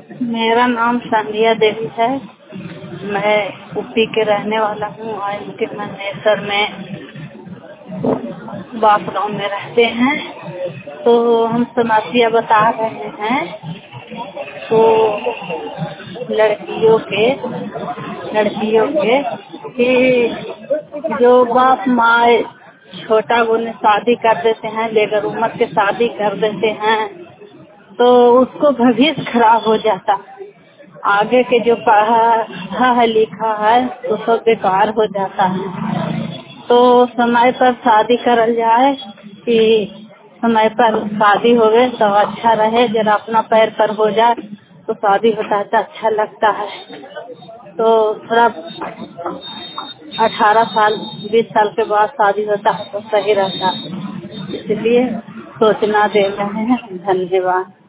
मेरा नाम संध्या देवी है। मैं यूपी के रहने वाला हूँ और इनके मनेसर में बाप गाँव में रहते हैं। तो हम समस्या बता रहे हैं। तो लड़कियों के कि जो बाप माँ छोटा उन्हें शादी कर देते हैं, बेगर उम्र के शादी कर देते हैं, तो उसको भविष्य खराब हो जाता है। आगे के जो पढ़ा है लिखा है तो सब बेकार हो जाता है। तो समय पर शादी करल जाए कि समय पर शादी हो गए तो अच्छा रहे। जरा अपना पैर पर हो जाए तो शादी होता है तो अच्छा लगता है। तो थोड़ा 18 साल 20 साल के बाद शादी होता है तो सही रहता है। इसलिए सोचना दे रहे हैं। धन्यवाद।